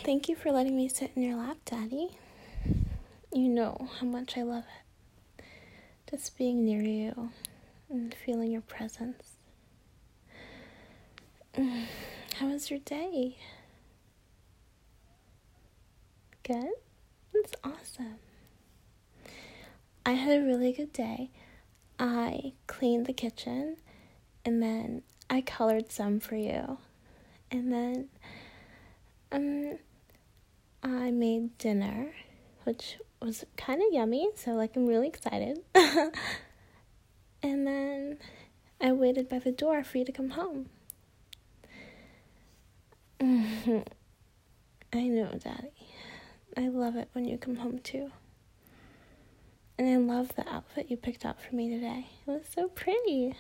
Thank you for letting me sit in your lap, Daddy. You know how much I love it. Just being near you and feeling your presence. How was your day? Good? That's awesome. I had a really good day. I cleaned the kitchen, and then I colored some for you. And then I made dinner, which was kind of yummy, so I'm really excited. And then I waited by the door for you to come home. I know, Daddy. I love it when you come home too. And I love the outfit you picked out for me today. It was so pretty.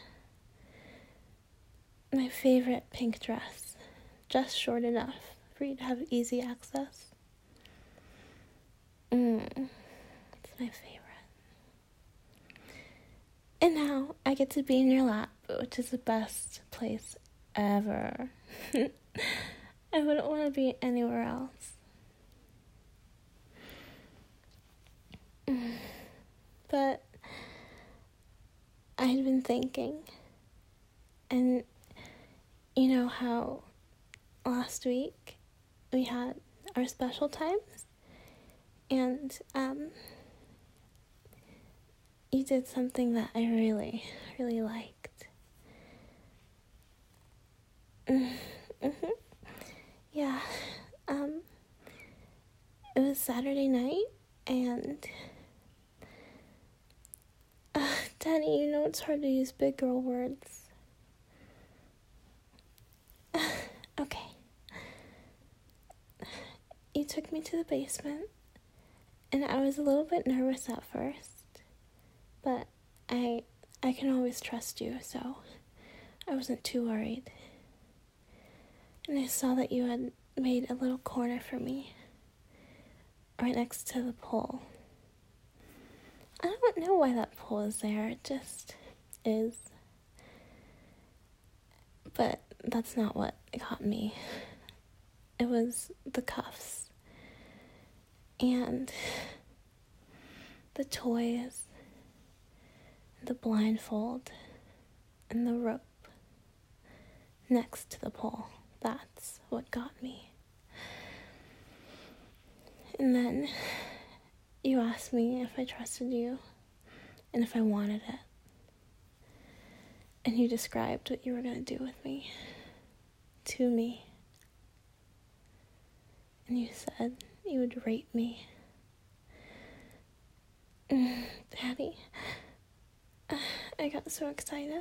My favorite pink dress. Just short enough for you to have easy access. It's my favorite. And now I get to be in your lap, which is the best place ever. I wouldn't want to be anywhere else. But I had been thinking, and you know how last week we had our special times, and you did something that I really, really liked. Yeah, it was Saturday night, and Daddy, you know it's hard to use big girl words. Okay. You took me to the basement, and I was a little bit nervous at first, but I can always trust you, so I wasn't too worried. And I saw that you had made a little corner for me, right next to the pole. I don't know why that pole is there, it just is. But that's not what got me. It was the cuffs, and the toys, the blindfold, and the rope next to the pole. That's what got me. And then you asked me if I trusted you and if I wanted it. And you described what you were going to do with me, to me. And you said you would rape me. Daddy, I got so excited.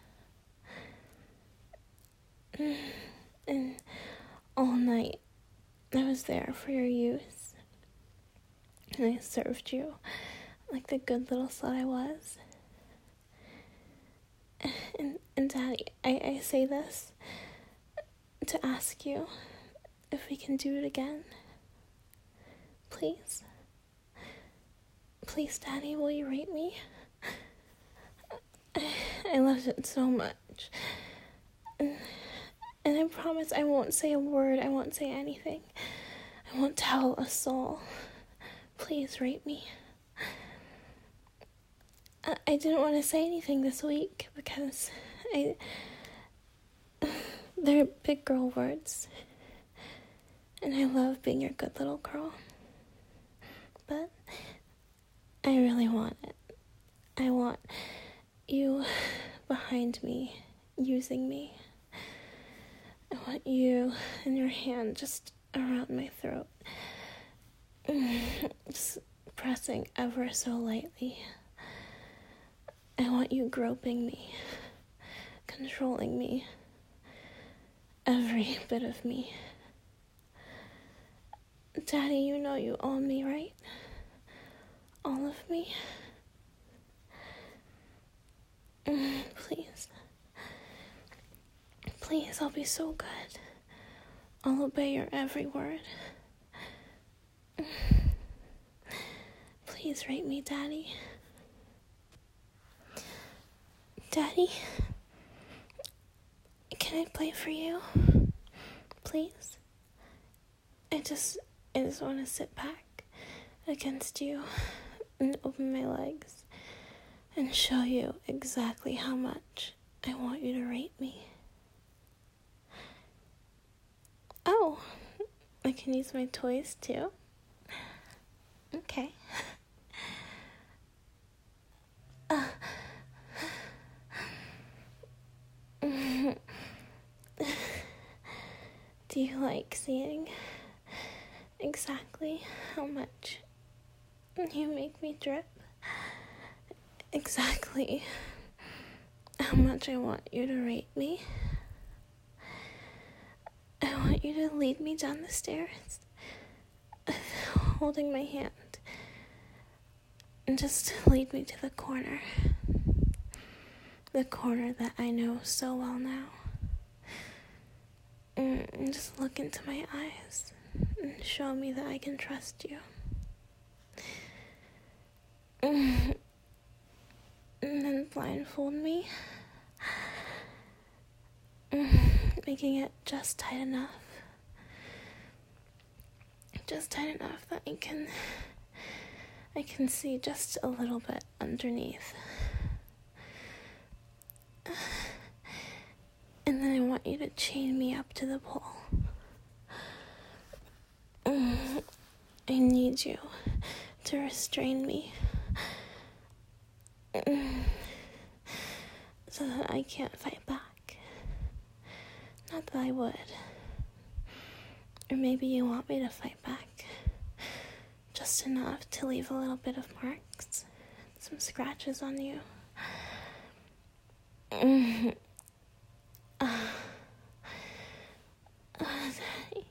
And all night I was there for your use. And I served you like the good little slut I was. And Daddy, I say this to ask you if we can do it again. Please. Please, Daddy, will you rape me? I loved it so much. And I promise I won't say a word. I won't say anything. I won't tell a soul. Please rape me. I didn't want to say anything this week because they're big girl words. And I love being your good little girl. But I really want it. I want you behind me, using me. I want you and your hand just around my throat. Just pressing ever so lightly. I want you groping me, controlling me, every bit of me. Daddy, you know you own me, right? All of me. Please. Please, I'll be so good. I'll obey your every word. Please rape me, Daddy. Daddy, can I play for you? Please? I just want to sit back against you and open my legs and show you exactly how much I want you to rate me. Oh, I can use my toys too? Okay. Do you like seeing exactly how much you make me drip? Exactly how much I want you to rate me? I want you to lead me down the stairs, holding my hand, and just lead me to the corner that I know so well now. And just look into my eyes and show me that I can trust you. And then blindfold me, making it just tight enough that I can see just a little bit underneath. And then I want you to chain me up to the pole. I need you to restrain me so that I can't fight back. Not that I would. Or maybe you want me to fight back. Just enough to leave a little bit of marks, some scratches on you. Daddy,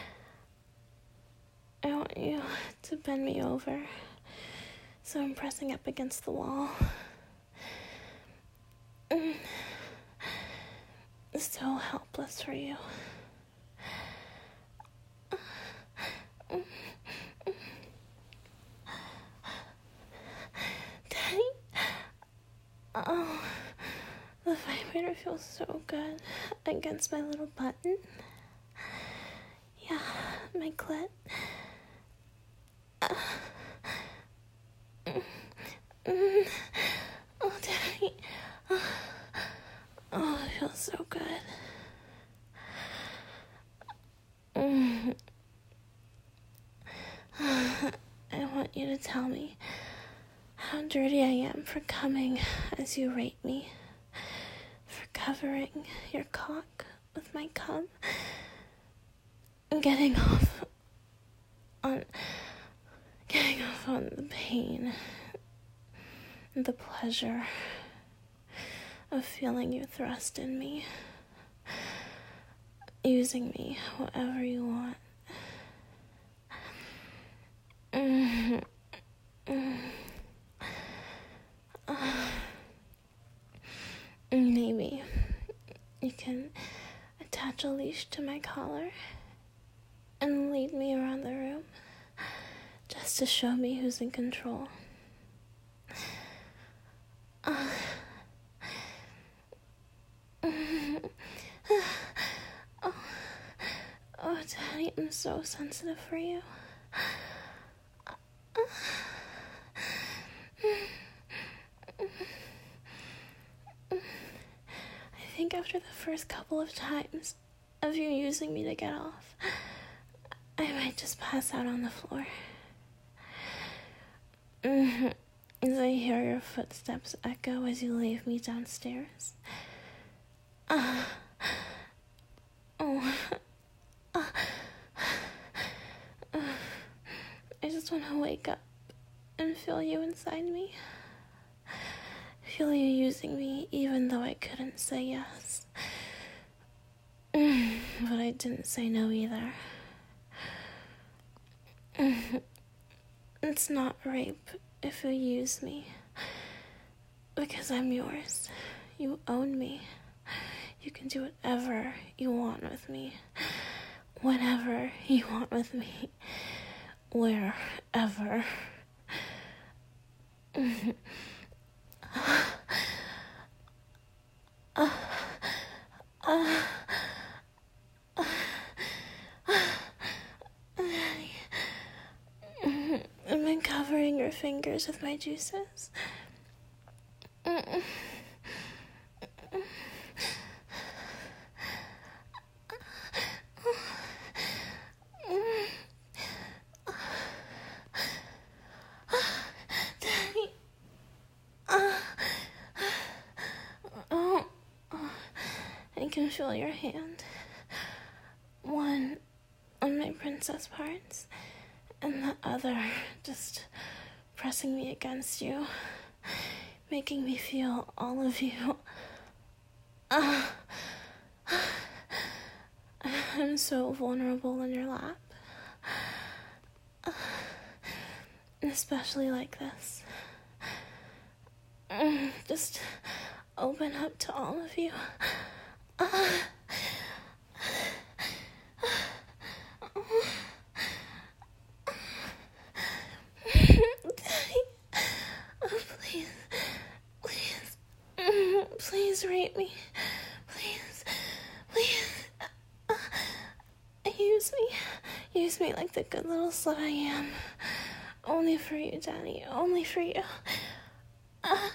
I want you to bend me over so I'm pressing up against the wall. So helpless for you. Daddy? Oh, the vibrator feels so good against my little button. Yeah, my clit. Oh, Daddy. Oh, it feels so good. I want you to tell me how dirty I am for coming as you rate me, for covering your cock with my cum, and getting off on the pain and the pleasure of feeling you thrust in me, using me however you want. Maybe you can attach a leash to my collar and lead me around the room just to show me who's in control. Oh, Daddy, I'm so sensitive for you. I think after the first couple of times of you using me to get off, I might just pass out on the floor. As I hear your footsteps echo as you leave me downstairs. I just want to wake up and feel you inside me. Feel you using me even though I couldn't say yes. But I didn't say no either. It's not rape if you use me, because I'm yours. You own me. You can do whatever you want with me, whenever you want with me, wherever. fingers with my juices. Daddy. I can feel your hand. One on my princess parts, and the other just pressing me against you, making me feel all of you. I'm so vulnerable in your lap. Especially like this. Just open up to all of you. Daddy, please rape me. Please. Use me like the good little slut I am. Only for you, Daddy. Only for you. Oh,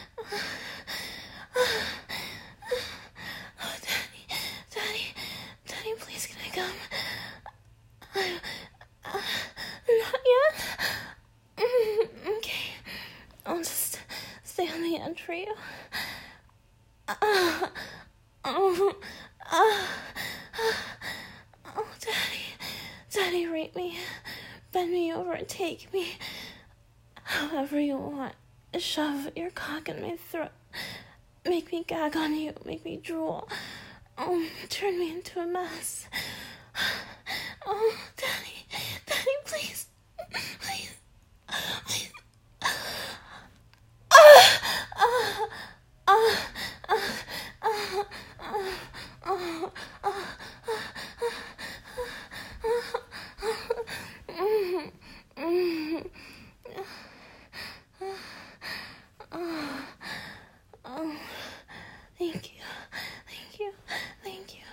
Daddy, please can I come? Not yet. Okay, I'll just stay on the edge for you. Daddy, rape me. Bend me over, take me. However you want. Shove your cock in my throat. Make me gag on you. Make me drool. Turn me into a mess. Daddy, please. Thank you.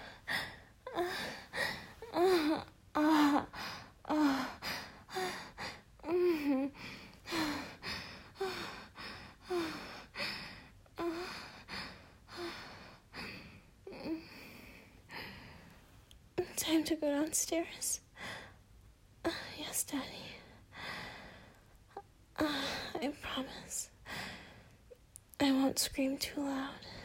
Time to go downstairs. Yes, Daddy. I promise. I won't scream too loud.